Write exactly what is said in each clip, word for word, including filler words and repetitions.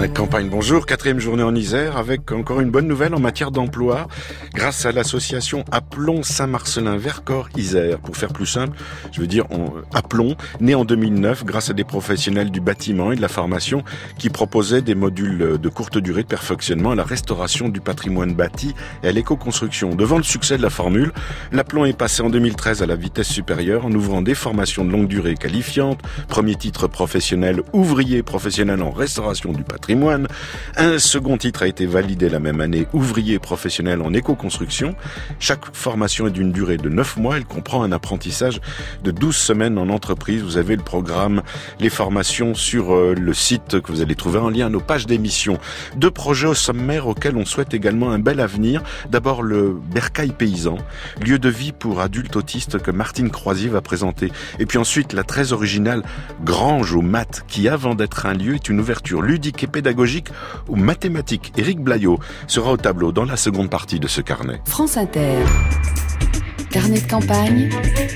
Carnet de campagne, bonjour. Quatrième journée en Isère avec encore une bonne nouvelle en matière d'emploi grâce à l'association Appelons Saint-Marcellin-Vercors-Isère. Pour faire plus simple, je veux dire on, Appelons, né en deux mille neuf grâce à des professionnels du bâtiment et de la formation qui proposaient des modules de courte durée de perfectionnement à la restauration du patrimoine bâti et à l'éco-construction. Devant le succès de la formule, l'Appelons est passé en deux mille treize à la vitesse supérieure en ouvrant des formations de longue durée qualifiantes, premier titre professionnel ouvrier professionnel en restauration du patrimoine. Un second titre a été validé la même année, ouvrier professionnel en éco-construction. Chaque formation est d'une durée de neuf mois. Elle comprend un apprentissage de douze semaines en entreprise. Vous avez le programme, les formations sur euh, le site que vous allez trouver en lien à nos pages d'émission. Deux projets au sommaire auxquels on souhaite également un bel avenir. D'abord le Bercail paysan, lieu de vie pour adultes autistes que Martine Croisier va présenter. Et puis ensuite la très originale Grange aux maths qui, avant d'être un lieu, est une ouverture ludique et pédagogique aux mathématiques. Éric Blaillot sera au tableau dans la seconde partie de ce carnet. France Inter. Carnet de campagne.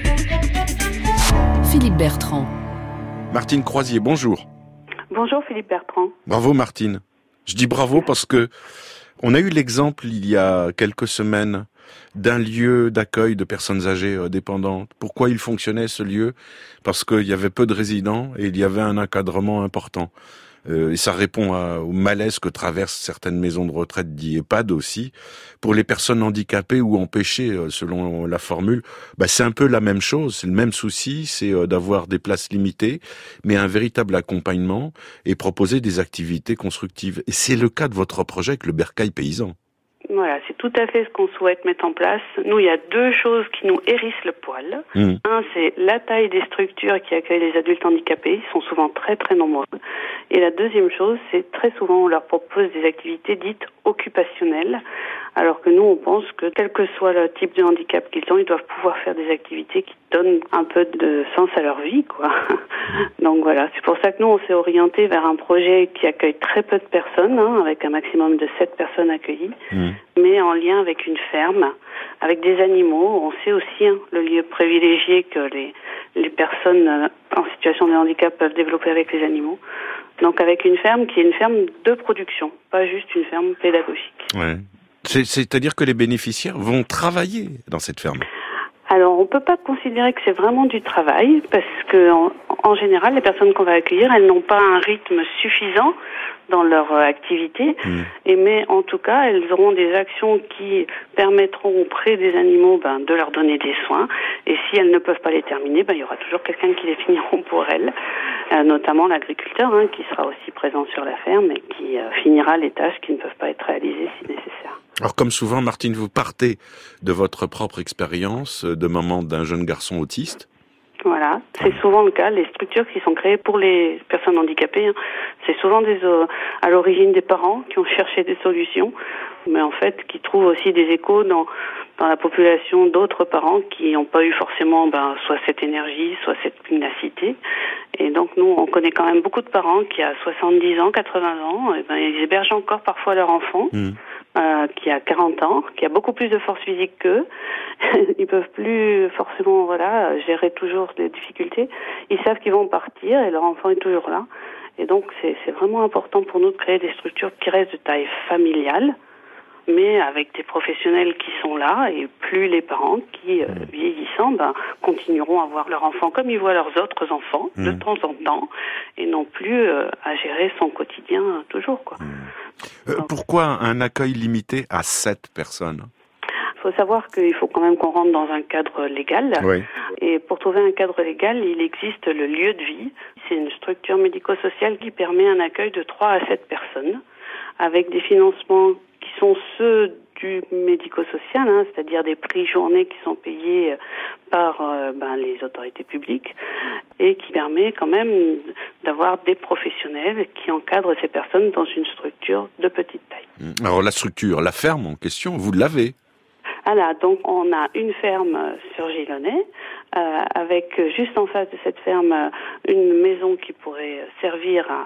Philippe Bertrand. Martine Croisier, bonjour. Bonjour Philippe Bertrand. Bravo Martine. Je dis bravo parce que on a eu l'exemple il y a quelques semaines d'un lieu d'accueil de personnes âgées euh, dépendantes. Pourquoi il fonctionnait ce lieu ? Parce qu'il y avait peu de résidents et il y avait un encadrement important. Euh, et ça répond à, au malaise que traversent certaines maisons de retraite dit EHPAD aussi. Pour les personnes handicapées ou empêchées, euh, selon la formule, bah, c'est un peu la même chose, c'est le même souci, c'est euh, d'avoir des places limitées, mais un véritable accompagnement et proposer des activités constructives. Et c'est le cas de votre projet avec le Bercail paysan. Voilà, c'est tout à fait ce qu'on souhaite mettre en place. Nous, il y a deux choses qui nous hérissent le poil. Mmh. Un, c'est la taille des structures qui accueillent les adultes handicapés. Ils sont souvent très, très nombreux. Et la deuxième chose, c'est très souvent, on leur propose des activités dites occupationnelles, alors que nous, on pense que quel que soit le type de handicap qu'ils ont, ils doivent pouvoir faire des activités qui donnent un peu de sens à leur vie, quoi. Donc voilà, c'est pour ça que nous, on s'est orienté vers un projet qui accueille très peu de personnes, hein, avec un maximum de sept personnes accueillies, mmh. mais en lien avec une ferme, avec des animaux. On sait aussi hein, le lieu privilégié que les, les personnes euh, en situation de handicap peuvent développer avec les animaux. Donc avec une ferme qui est une ferme de production, pas juste une ferme pédagogique. Ouais. C'est, c'est-à-dire que les bénéficiaires vont travailler dans cette ferme. Alors, on peut pas considérer que c'est vraiment du travail, parce que en, en général, les personnes qu'on va accueillir, elles n'ont pas un rythme suffisant dans leur euh, activité, mmh. et mais en tout cas, elles auront des actions qui permettront auprès des animaux ben, de leur donner des soins, et si elles ne peuvent pas les terminer, ben, il y aura toujours quelqu'un qui les finiront pour elles, euh, notamment l'agriculteur hein, qui sera aussi présent sur la ferme et qui euh, finira les tâches qui ne peuvent pas être réalisées si nécessaire. Alors comme souvent, Martine, vous partez de votre propre expérience de maman d'un jeune garçon autiste. Voilà, c'est souvent le cas. Les structures qui sont créées pour les personnes handicapées, hein, c'est souvent des euh, à l'origine des parents qui ont cherché des solutions, mais en fait qui trouvent aussi des échos dans dans la population d'autres parents qui n'ont pas eu forcément ben, soit cette énergie, soit cette pugnacité. Et donc nous, on connaît quand même beaucoup de parents qui à soixante-dix ans, quatre-vingts ans, et ben, ils hébergent encore parfois leur enfant. Mmh. Euh, qui a quarante ans, qui a beaucoup plus de force physique qu'eux. Ils peuvent plus forcément, voilà, gérer toujours des difficultés. Ils savent qu'ils vont partir et leur enfant est toujours là. Et donc, c'est, c'est vraiment important pour nous de créer des structures qui restent de taille familiale, mais avec des professionnels qui sont là, et plus les parents qui, euh, vieillissant, ben, continueront à voir leur enfant comme ils voient leurs autres enfants, mmh. de temps en temps, et non plus euh, à gérer son quotidien euh, toujours, quoi. Mmh. Euh, pourquoi un accueil limité à sept personnes ? Il faut savoir qu'il faut quand même qu'on rentre dans un cadre légal. Oui. Et pour trouver un cadre légal, il existe le lieu de vie. C'est une structure médico-sociale qui permet un accueil de trois à sept personnes, avec des financements qui sont ceux du médico-social, hein, c'est-à-dire des prix journées qui sont payés par euh, ben, les autorités publiques et qui permet quand même d'avoir des professionnels qui encadrent ces personnes dans une structure de petite taille. Alors la structure, la ferme en question, vous l'avez ? Voilà, donc on a une ferme sur Gilonnet, euh, avec juste en face de cette ferme une maison qui pourrait servir à,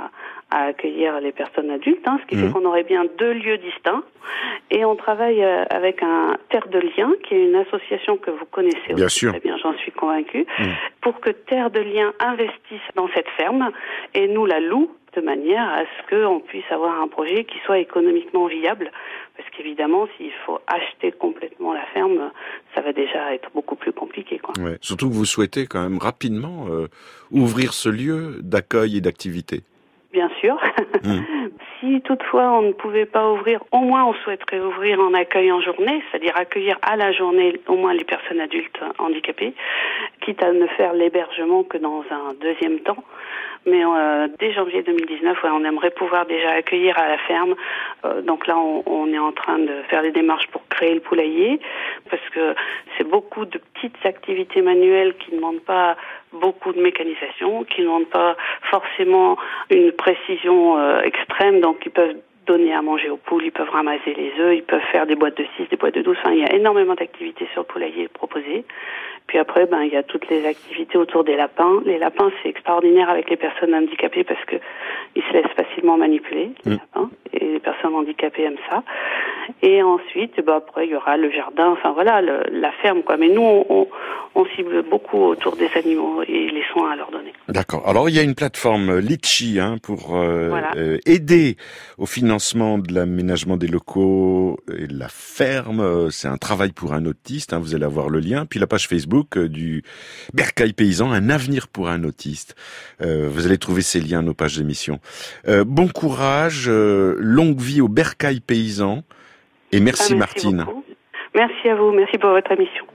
à accueillir les personnes adultes, hein, ce qui mmh. fait qu'on aurait bien deux lieux distincts. Et on travaille euh, avec un Terre de Liens, qui est une association que vous connaissez bien aussi sûr. Très bien, j'en suis convaincue, mmh. pour que Terre de Liens investisse dans cette ferme et nous la loue de manière à ce qu'on puisse avoir un projet qui soit économiquement viable. Parce qu'évidemment, s'il faut acheter complètement la ferme, ça va déjà être beaucoup plus compliqué, quoi. Ouais. Surtout que vous souhaitez quand même rapidement euh, ouvrir ce lieu d'accueil et d'activité. Bien sûr. Mmh. Si toutefois on ne pouvait pas ouvrir, au moins on souhaiterait ouvrir en accueil en journée, c'est-à-dire accueillir à la journée au moins les personnes adultes handicapées, quitte à ne faire l'hébergement que dans un deuxième temps. Mais euh, dès janvier deux mille dix-neuf, ouais, on aimerait pouvoir déjà accueillir à la ferme. Euh, donc là, on, on est en train de faire des démarches pour créer le poulailler, parce que c'est beaucoup de petites activités manuelles qui ne demandent pas beaucoup de mécanisation, qui ne demandent pas forcément une précision euh, extrême, donc ils peuvent donner à manger aux poules, ils peuvent ramasser les œufs, ils peuvent faire des boîtes de six, des boîtes de douze. Enfin, il y a énormément d'activités sur le poulailler proposées. Puis après, ben, il y a toutes les activités autour des lapins. Les lapins, c'est extraordinaire avec les personnes handicapées parce que ils se laissent facilement manipuler, les mmh. lapins. Et les personnes handicapées aiment ça. Et ensuite, ben, après, il y aura le jardin. Enfin, voilà, le, la ferme, quoi. Mais nous, on, on, on cible beaucoup autour des animaux et les soins à leur donner. D'accord. Alors, il y a une plateforme Litchi, hein, pour euh, voilà. euh, aider au financement de l'aménagement des locaux et de la ferme. C'est un travail pour un autiste, hein, vous allez avoir le lien. Puis la page Facebook du Bercail Paysan, un avenir pour un autiste. Euh, vous allez trouver ces liens à nos pages d'émission. Euh, bon courage, euh, longue vie au Bercail Paysan. Et merci, ah, merci Martine. Beaucoup. Merci à vous, merci pour votre émission.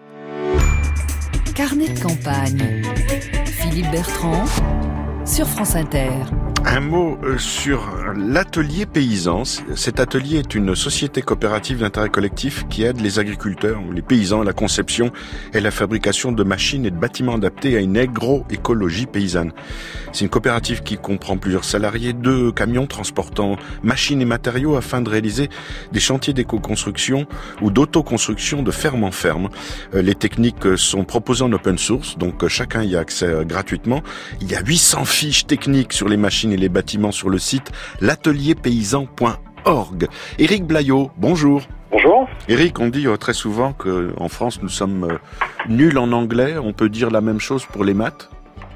Carnet de campagne. Philippe Bertrand, sur France Inter. Un mot sur l'atelier paysan. Cet atelier est une société coopérative d'intérêt collectif qui aide les agriculteurs, les paysans à la conception et la fabrication de machines et de bâtiments adaptés à une agroécologie paysanne. C'est une coopérative qui comprend plusieurs salariés, deux camions transportant machines et matériaux afin de réaliser des chantiers d'éco-construction ou d'autoconstruction de ferme en ferme. Les techniques sont proposées en open source, donc chacun y a accès gratuitement. Il y a huit cents fiches techniques sur les machines et les bâtiments sur le site l'atelier paysan point org. Éric Blaillot, bonjour. Bonjour. Éric, on dit très souvent qu'en France, nous sommes nuls en anglais. On peut dire la même chose pour les maths ?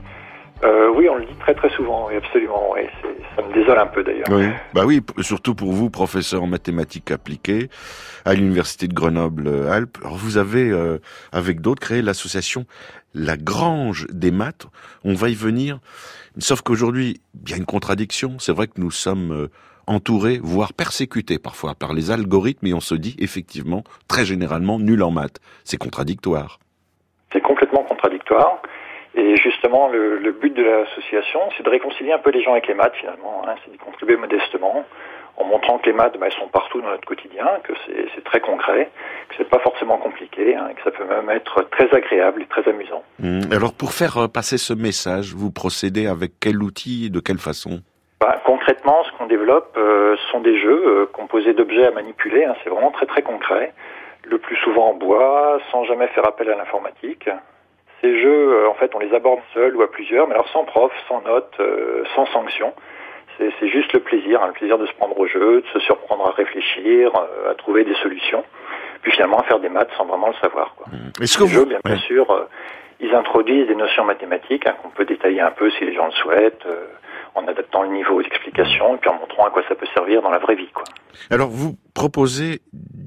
euh, Oui, on le dit très très souvent, oui, absolument. Oui. C'est, ça me désole un peu d'ailleurs. Oui. Bah oui, surtout pour vous, professeur en mathématiques appliquées à l'université de Grenoble-Alpes. Alors vous avez, euh, avec d'autres, créé l'association La Grange des maths. On va y venir. Sauf qu'aujourd'hui, il y a une contradiction. C'est vrai que nous sommes euh, entourés, voire persécutés parfois par les algorithmes, et on se dit effectivement, très généralement, nul en maths. C'est contradictoire. C'est complètement contradictoire. Et justement, le, le but de l'association, c'est de réconcilier un peu les gens avec les maths finalement. Hein, c'est d'y contribuer modestement, en montrant que les maths, bah, elles sont partout dans notre quotidien, que c'est, c'est très concret, que c'est pas forcément compliqué, hein, et que ça peut même être très agréable et très amusant. Mmh. Alors pour faire passer ce message, vous procédez avec quel outil et de quelle façon ? Bah, concrètement, ce qu'on développe euh, sont des jeux euh, composés d'objets à manipuler, hein, c'est vraiment très très concret, le plus souvent en bois, sans jamais faire appel à l'informatique. Ces jeux, euh, en fait, on les aborde seuls ou à plusieurs, mais alors sans prof, sans notes, euh, sans sanction. C'est, c'est juste le plaisir, hein, le plaisir de se prendre au jeu, de se surprendre à réfléchir, euh, à trouver des solutions, puis finalement à faire des maths sans vraiment le savoir, quoi. Est-ce que Les vous... jeux, bien, bien ouais. sûr, euh, ils introduisent des notions mathématiques, hein, qu'on peut détailler un peu si les gens le souhaitent, euh, en adaptant le niveau d'explication et puis en montrant à quoi ça peut servir dans la vraie vie, quoi. Alors vous proposez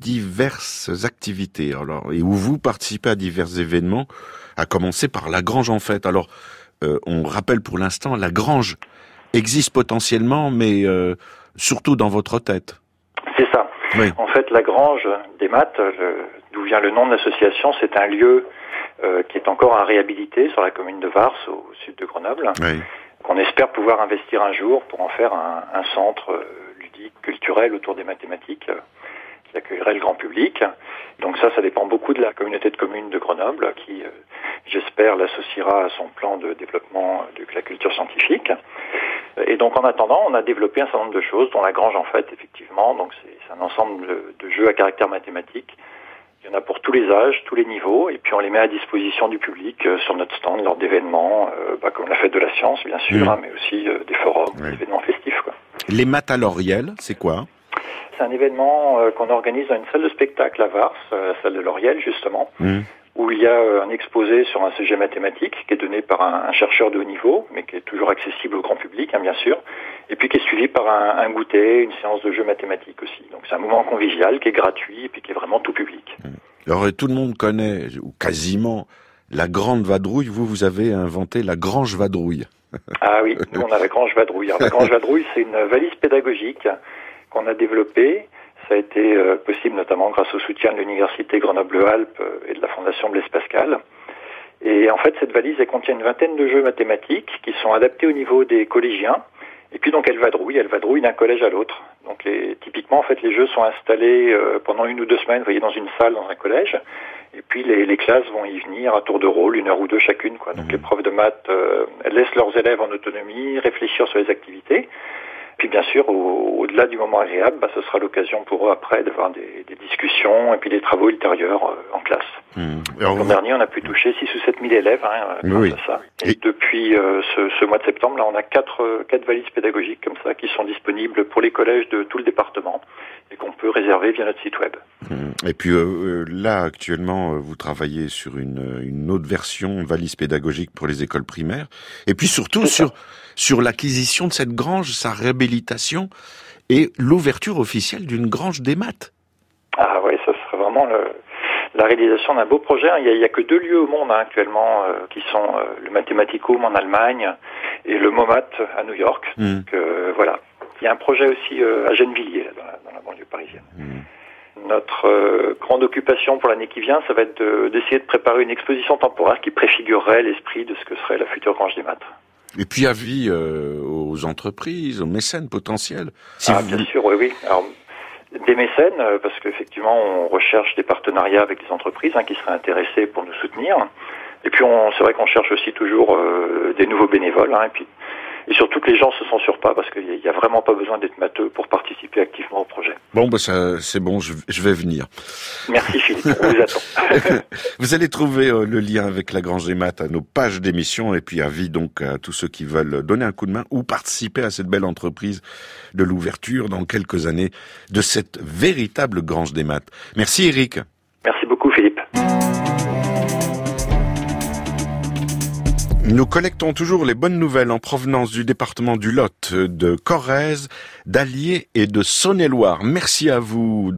diverses activités, alors et où vous participez à divers événements, à commencer par la Grange en fait. Alors euh, on rappelle pour l'instant, la Grange existe potentiellement, mais euh, surtout dans votre tête. C'est ça. Oui. En fait, la Grange des maths, le, d'où vient le nom de l'association, c'est un lieu euh, qui est encore à réhabiliter sur la commune de Vars, au sud de Grenoble, oui. qu'on espère pouvoir investir un jour pour en faire un, un centre euh, ludique, culturel autour des mathématiques, euh, qui accueillerait le grand public. Donc ça, ça dépend beaucoup de la communauté de communes de Grenoble, qui, euh, j'espère, l'associera à son plan de développement de la culture scientifique. Et donc en attendant, on a développé un certain nombre de choses, dont la Grange en fait, effectivement. Donc c'est, c'est un ensemble de, de jeux à caractère mathématique. Il y en a pour tous les âges, tous les niveaux, et puis on les met à disposition du public euh, sur notre stand lors d'événements, euh, bah, comme la fête de la science, bien sûr, mmh. hein, mais aussi euh, des forums, oui. des événements festifs, quoi. Les maths à Lauriel, c'est quoi? C'est un événement euh, qu'on organise dans une salle de spectacle à Vars, euh, la salle de Lauriel justement, mmh. où il y a euh, un exposé sur un sujet mathématique qui est donné par un, un chercheur de haut niveau, mais qui est toujours accessible au grand public, hein, bien sûr, et puis qui est suivi par un, un goûter, une séance de jeux mathématiques aussi. Donc c'est un moment convivial qui est gratuit et puis qui est vraiment tout public. Mmh. Alors tout le monde connaît, ou quasiment, la Grande Vadrouille. Vous, vous avez inventé la Grange Vadrouille. Ah oui, nous on a la Grange Vadrouille. Alors, la Grange Vadrouille, c'est une valise pédagogique qu'on a développé. Ça a été euh, possible notamment grâce au soutien de l'Université Grenoble-Alpes et de la Fondation Blaise Pascal. Et en fait, cette valise, elle contient une vingtaine de jeux mathématiques qui sont adaptés au niveau des collégiens. Et puis donc elle vadrouille, elle vadrouille d'un collège à l'autre. Donc les, typiquement, en fait, les jeux sont installés euh, pendant une ou deux semaines, vous voyez, dans une salle, dans un collège. Et puis les, les classes vont y venir à tour de rôle, une heure ou deux chacune, quoi. Donc mmh. les profs de maths, euh, elles laissent leurs élèves en autonomie, réfléchir sur les activités. Puis bien sûr, au, au-delà du moment agréable, bah, ce sera l'occasion pour eux après d'avoir des, des discussions et puis des travaux ultérieurs euh, en classe. Mmh. L'an vous... dernier, on a pu toucher six ou sept mille élèves hein, grâce oui. à ça. Et, et depuis euh, ce, ce mois de septembre, là, on a quatre, euh, quatre valises pédagogiques comme ça qui sont disponibles pour les collèges de tout le département et qu'on peut réserver via notre site web. Mmh. Et puis euh, là, actuellement, vous travaillez sur une, une autre version valise pédagogique pour les écoles primaires. Et puis surtout sur... sur l'acquisition de cette grange, sa réhabilitation et l'ouverture officielle d'une grange des maths. Ah oui, ça serait vraiment le, la réalisation d'un beau projet. Il n'y a, a que deux lieux au monde hein, actuellement euh, qui sont euh, le Mathematicum en Allemagne et le MoMath à New York. Mmh. Donc euh, voilà. Il y a un projet aussi euh, à Gennevilliers, là, dans, la, dans la banlieue parisienne. Mmh. Notre euh, grande occupation pour l'année qui vient, ça va être de, d'essayer de préparer une exposition temporaire qui préfigurerait l'esprit de ce que serait la future grange des maths. Et puis avis euh, aux entreprises, aux mécènes potentiels. Si ah, vous... bien sûr, oui, oui. Alors, des mécènes, euh, parce qu'effectivement, on recherche des partenariats avec des entreprises hein, qui seraient intéressées pour nous soutenir. Et puis, on, c'est vrai qu'on cherche aussi toujours euh, des nouveaux bénévoles. Hein, et puis, et surtout que les gens se censurent pas, parce qu'il n'y a vraiment pas besoin d'être matheux pour participer activement au projet. Bon, bah ça, c'est bon, je, je vais venir. Merci Philippe, on vous attend. Vous allez trouver euh, le lien avec la Grange des Maths à nos pages d'émission, et puis avis donc à tous ceux qui veulent donner un coup de main ou participer à cette belle entreprise de l'ouverture dans quelques années de cette véritable Grange des Maths. Merci Eric. Merci beaucoup Philippe. Nous collectons toujours les bonnes nouvelles en provenance du département du Lot, de Corrèze, d'Allier et de Saône-et-Loire. Merci à vous.